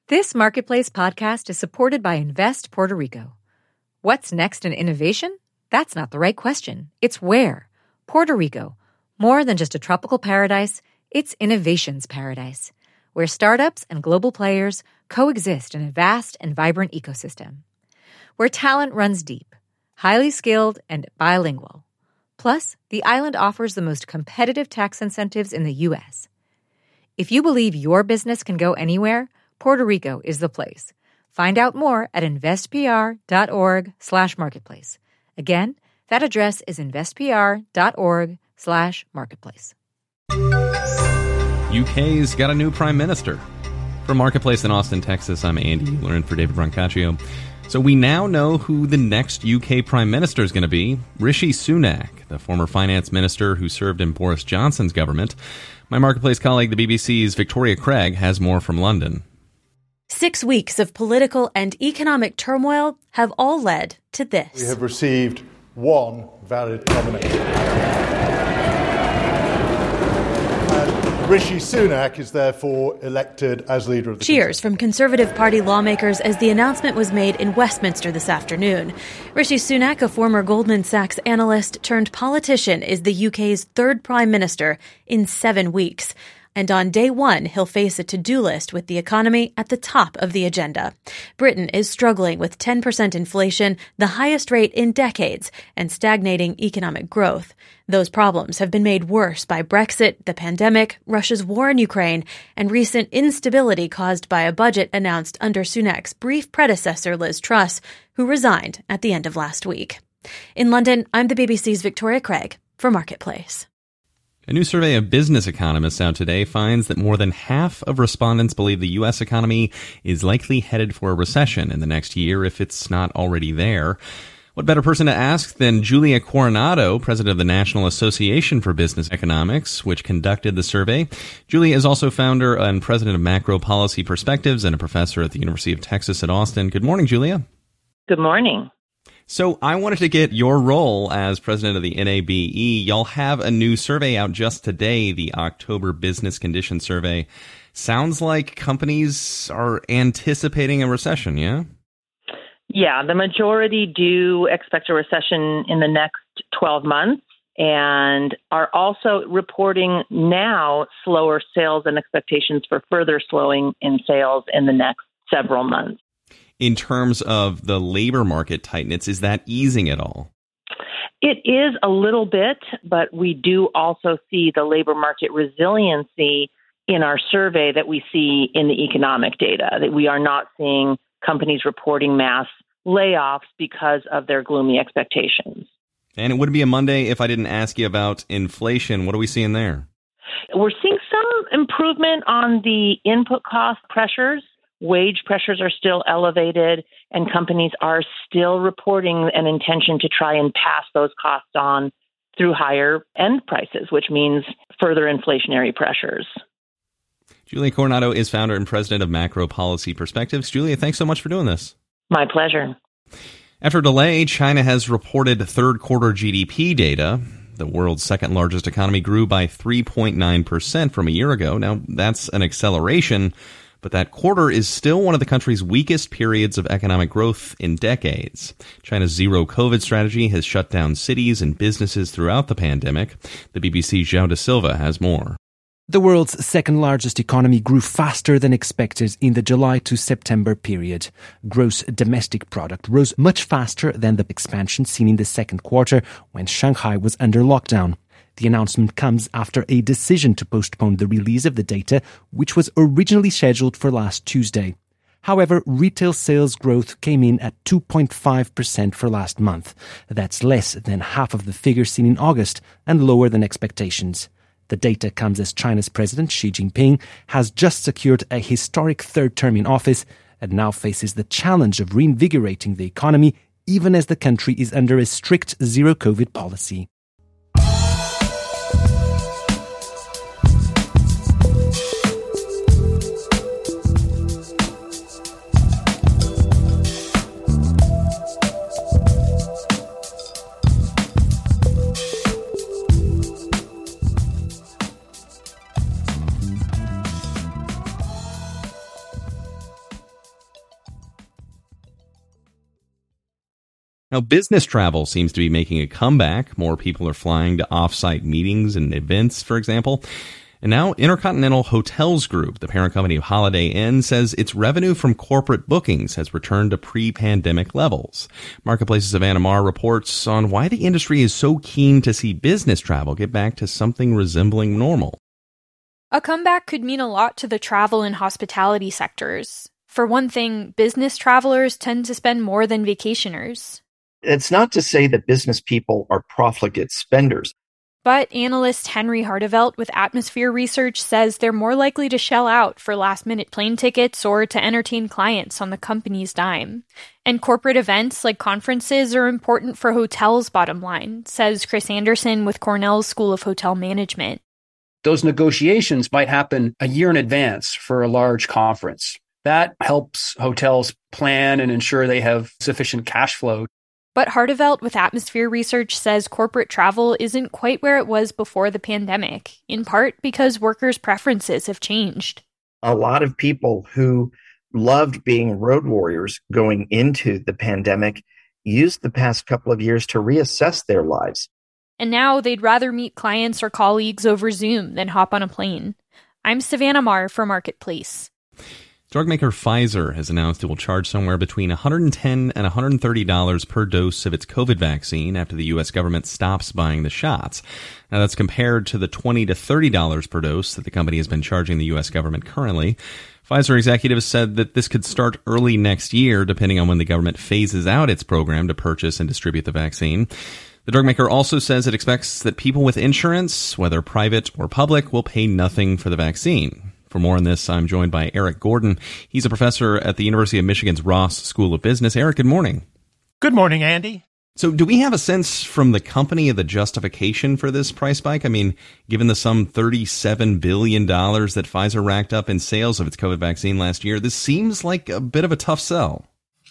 This Marketplace podcast is supported by Invest Puerto Rico. What's next in innovation? That's not the right question. It's where. Puerto Rico. More than just a tropical paradise, it's innovation's paradise, where startups and global players coexist in a vast and vibrant ecosystem. Where talent runs deep, highly skilled, and bilingual. Plus, the island offers the most competitive tax incentives in the U.S. If you believe your business can go anywhere, Puerto Rico is the place. Find out more at investpr.org/marketplace. Again, that address is investpr.org/marketplace. UK's got a new prime minister. From Marketplace in Austin, Texas, I'm Andy Mueller in for David Brancaccio. So we now know who the next UK prime minister is going to be, Rishi Sunak, the former finance minister who served in Boris Johnson's government. My Marketplace colleague, the BBC's Victoria Craig, has more from London. 6 weeks of political and economic turmoil have all led to this. We have received one valid nomination. And Rishi Sunak is therefore elected as leader of the Cheers from Conservative Party lawmakers as the announcement was made in Westminster this afternoon. Rishi Sunak, a former Goldman Sachs analyst turned politician, is the UK's third prime minister in 7 weeks. And on day one, he'll face a to-do list with the economy at the top of the agenda. Britain is struggling with 10% inflation, the highest rate in decades, and stagnating economic growth. Those problems have been made worse by Brexit, the pandemic, Russia's war in Ukraine, and recent instability caused by a budget announced under Sunak's brief predecessor, Liz Truss, who resigned at the end of last week. In London, I'm the BBC's Victoria Craig for Marketplace. A new survey of business economists out today finds that more than half of respondents believe the U.S. economy is likely headed for a recession in the next year if it's not already there. What better person to ask than Julia Coronado, president of the National Association for Business Economics, which conducted the survey. Julia is also founder and president of Macro Policy Perspectives and a professor at the University of Texas at Austin. Good morning, Julia. Good morning. So I wanted to get your role as president of the NABE. Y'all have a new survey out just today, the October Business Condition Survey. Sounds like companies are anticipating a recession, yeah? Yeah, the majority do expect a recession in the next 12 months and are also reporting now slower sales and expectations for further slowing in sales in the next several months. In terms of the labor market tightness, is that easing at all? It is a little bit, but we do also see the labor market resiliency in our survey that we see in the economic data, that we are not seeing companies reporting mass layoffs because of their gloomy expectations. And it wouldn't be a Monday if I didn't ask you about inflation. What are we seeing there? We're seeing some improvement on the input cost pressures. Wage pressures are still elevated, and companies are still reporting an intention to try and pass those costs on through higher end prices, which means further inflationary pressures. Julia Coronado is founder and president of Macro Policy Perspectives. Julia, thanks so much for doing this. My pleasure. After a delay, China has reported third quarter GDP data. The world's second largest economy grew by 3.9% from a year ago. Now, that's an acceleration, but that quarter is still one of the country's weakest periods of economic growth in decades. China's zero COVID strategy has shut down cities and businesses throughout the pandemic. The BBC's João da Silva has more. The world's second largest economy grew faster than expected in the July to September period. Gross domestic product rose much faster than the expansion seen in the second quarter when Shanghai was under lockdown. The announcement comes after a decision to postpone the release of the data, which was originally scheduled for last Tuesday. However, retail sales growth came in at 2.5% for last month. That's less than half of the figure seen in August and lower than expectations. The data comes as China's President Xi Jinping has just secured a historic third term in office and now faces the challenge of reinvigorating the economy even as the country is under a strict zero-COVID policy. Now, business travel seems to be making a comeback. More people are flying to off-site meetings and events, for example. And now Intercontinental Hotels Group, the parent company of Holiday Inn, says its revenue from corporate bookings has returned to pre-pandemic levels. Marketplace's Savannah Marr reports on why the industry is so keen to see business travel get back to something resembling normal. A comeback could mean a lot to the travel and hospitality sectors. For one thing, business travelers tend to spend more than vacationers. It's not to say that business people are profligate spenders. But analyst Henry Hardevelt with Atmosphere Research says they're more likely to shell out for last-minute plane tickets or to entertain clients on the company's dime. And corporate events like conferences are important for hotels' bottom line, says Chris Anderson with Cornell's School of Hotel Management. Those negotiations might happen a year in advance for a large conference. That helps hotels plan and ensure they have sufficient cash flow. But Hardevelt with Atmosphere Research says corporate travel isn't quite where it was before the pandemic, in part because workers' preferences have changed. A lot of people who loved being road warriors going into the pandemic used the past couple of years to reassess their lives. And now they'd rather meet clients or colleagues over Zoom than hop on a plane. I'm Savannah Marr for Marketplace. Drug maker Pfizer has announced it will charge somewhere between $110 and $130 per dose of its COVID vaccine after the U.S. government stops buying the shots. Now, that's compared to the $20 to $30 per dose that the company has been charging the U.S. government currently. Pfizer executives said that this could start early next year, depending on when the government phases out its program to purchase and distribute the vaccine. The drug maker also says it expects that people with insurance, whether private or public, will pay nothing for the vaccine. For more on this, I'm joined by Eric Gordon. He's a professor at the University of Michigan's Ross School of Business. Eric, good morning. Good morning, Andy. So do we have a sense from the company of the justification for this price spike? I mean, given the sum $37 billion that Pfizer racked up in sales of its COVID vaccine last year, this seems like a bit of a tough sell.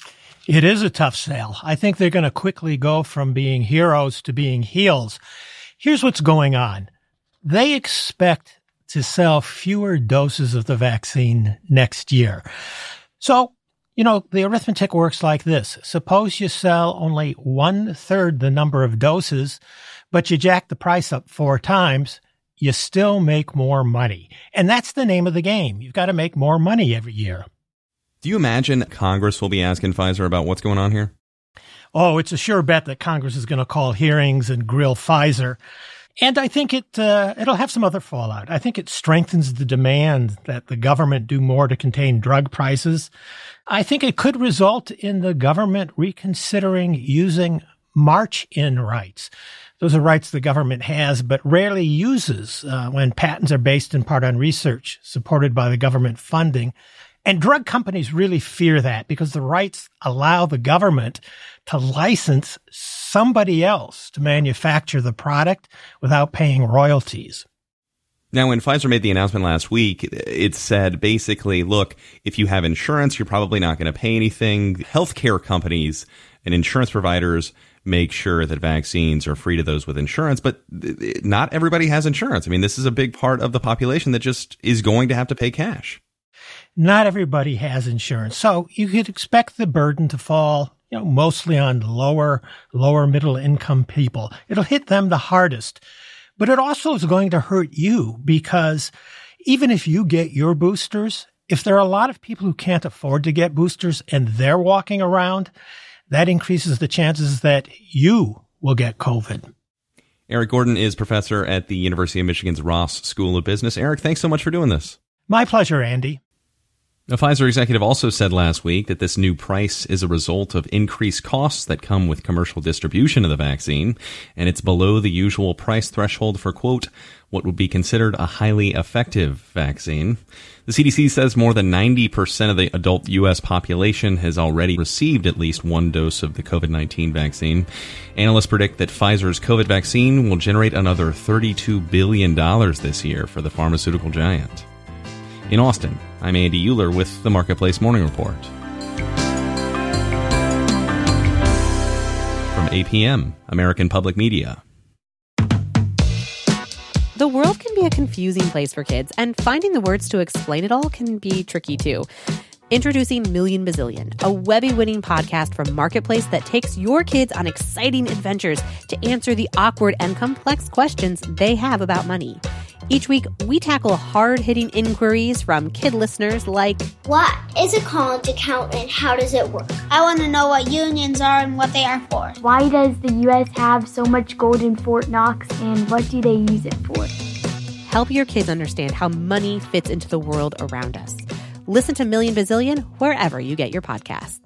It is a tough sell. I think they're going to quickly go from being heroes to being heels. Here's what's going on. They expect to sell fewer doses of the vaccine next year. So, the arithmetic works like this. Suppose you sell only 1/3 the number of doses, but you jack the price up 4 times, you still make more money. And that's the name of the game. You've got to make more money every year. Do you imagine Congress will be asking Pfizer about what's going on here? Oh, it's a sure bet that Congress is going to call hearings and grill Pfizer. And I think it'll have some other fallout. I think it strengthens the demand that the government do more to contain drug prices. I think it could result in the government reconsidering using march-in rights. Those are rights the government has but rarely uses when patents are based in part on research supported by the government funding. And drug companies really fear that because the rights allow the government to license somebody else to manufacture the product without paying royalties. Now, when Pfizer made the announcement last week, it said basically, look, if you have insurance, you're probably not going to pay anything. Healthcare companies and insurance providers make sure that vaccines are free to those with insurance, but not everybody has insurance. I mean, this is a big part of the population that just is going to have to pay cash. Not everybody has insurance, so you could expect the burden to fall, mostly on lower middle income people. It'll hit them the hardest, but it also is going to hurt you because even if you get your boosters, if there are a lot of people who can't afford to get boosters and they're walking around, that increases the chances that you will get COVID. Eric Gordon is professor at the University of Michigan's Ross School of Business. Eric, thanks so much for doing this. My pleasure, Andy. A Pfizer executive also said last week that this new price is a result of increased costs that come with commercial distribution of the vaccine, and it's below the usual price threshold for, quote, what would be considered a highly effective vaccine. The CDC says more than 90% of the adult U.S. population has already received at least one dose of the COVID-19 vaccine. Analysts predict that Pfizer's COVID vaccine will generate another $32 billion this year for the pharmaceutical giant. In Austin, I'm Andy Euler with the Marketplace Morning Report. From APM, American Public Media. The world can be a confusing place for kids, and finding the words to explain it all can be tricky too. Introducing Million Bazillion, a Webby-winning podcast from Marketplace that takes your kids on exciting adventures to answer the awkward and complex questions they have about money. Each week, we tackle hard-hitting inquiries from kid listeners like, what is a college account and how does it work? I want to know what unions are and what they are for. Why does the U.S. have so much gold in Fort Knox and what do they use it for? Help your kids understand how money fits into the world around us. Listen to Million Bazillion wherever you get your podcasts.